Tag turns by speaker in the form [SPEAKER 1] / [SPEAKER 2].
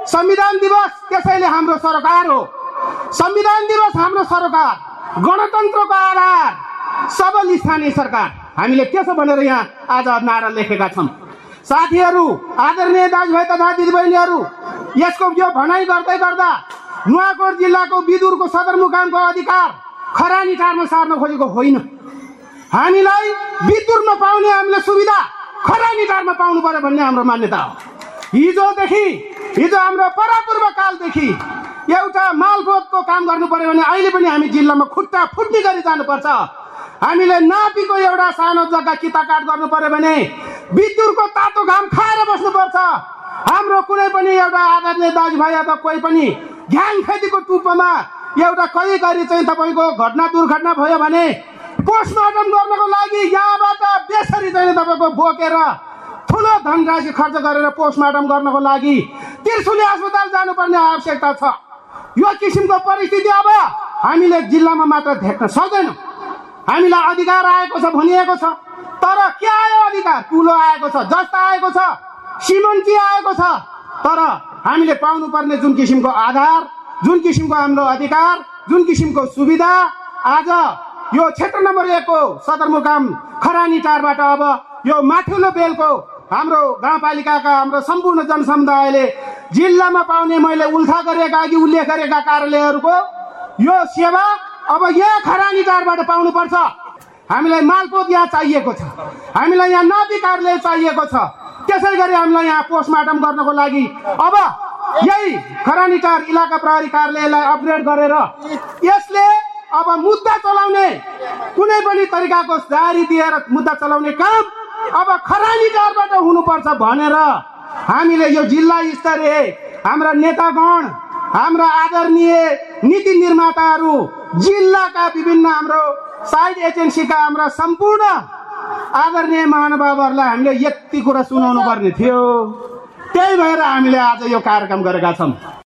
[SPEAKER 1] संविधान दिवस त्यसैले हाम्रो सरकार हो। संविधान दिवस हाम्रो सरकार, गणतन्त्रको आधार, सबल स्थानीय सरकार। हामीले त्यसो भनेर यहाँ आज नारा लेखेका छौं। साथीहरू, आदरणीय दाजुभाइ तथा दिदीबहिनीहरू, यसको यो भनाइ गर्दै गर्दा नुवाकोट जिल्लाको बिदुरको सदरमुकामको अधिकार खरानी टारमा सार्न खोजेको होइन। हामीलाई बिदुरमा पाउने हामीले सुविधा खरानी टारमा पाउनु पर्यो भन्ने हाम्रो मान्यता हो। हिजो हाम्रो परापूर्व कालदेखि एउटा मालपोतको काम गर्नु पर्यो भने अहिले पनि हामी जिल्लामा खुट्टा फुट्ने गरी जानुपर्छ। हामीले नापीको एउटा सानो जग्गा किताकाट गर्नु पर्यो भने बिदुरको तातो घाम खाएर बस्नुपर्छ। हाम्रो कुनै पनि एउटा आदरणीय दाजुभाइ अथवा कोही पनि घ्याङ खेतीको टुप्पोमा एउटा कहीँ गरी चाहिँ तपाईँको घटना दुर्घटना भयो भने पोस्टमार्टम गर्नको लागि यहाँबाट बेसरी चाहिँ तपाईँको बोकेर ठुलो धनराशि खर्च गरेर पोस्टमार्टम गर्नको लागि त्रिशुली अस्पताल जानुपर्ने आवश्यकता छ। यो किसिमको परिस्थिति अब हामीले जिल्लामा मात्र देख्न सक्दैनौँ। हामीलाई अधिकार आएको छ भनिएको छ, तर के आयो अधिकार? कुलो आएको छ, जस्ता आएको छ, सिमन्ची आएको छ, तर हामीले पाउनुपर्ने जुन किसिमको आधार, जुन किसिमको हाम्रो अधिकार, जुन किसिमको सुविधा आज यो क्षेत्र नम्बर 1 को सदरमुकाम खरानी टारबाट अब यो माथिल्लो बेलको हाम्रो गाउँपालिकाका हाम्रो सम्पूर्ण जनसमुदायले जिल्लामा पाउने मैले उल्था गरेका अघि उल्लेख गरेका कार्यालयहरूको यो सेवा अब यहाँ खरानी टारबाट पाउनुपर्छ। हामीलाई मालपोत यहाँ चाहिएको छ, हामीलाई यहाँ नापी कार्यालय चाहिएको छ। त्यसै गरी हामीलाई यहाँ पोस्टमार्टम गर्नको लागि अब यही खरानी टार इलाका प्रहरी कार्यालयलाई अपग्रेड गरेर यसले अब मुद्दा चलाउने कुनै पनि तरिकाको जारी दिएर मुद्दा चलाउने काम अब खरानी टारबाट हुनुपर्छ भनेर हामीले यो जिल्ला स्तरीय हाम्रा नेतागण, हाम्रा आदरणीय नीति निर्माताहरू, जिल्लाका विभिन्न हाम्रो साइड एजेन्सीका हाम्रा सम्पूर्ण आदरणीय महानुभावहरूलाई हामीले यति कुरा सुनाउनु पर्ने थियो। त्यही भएर हामीले आज यो कार्यक्रम गरेका छौँ।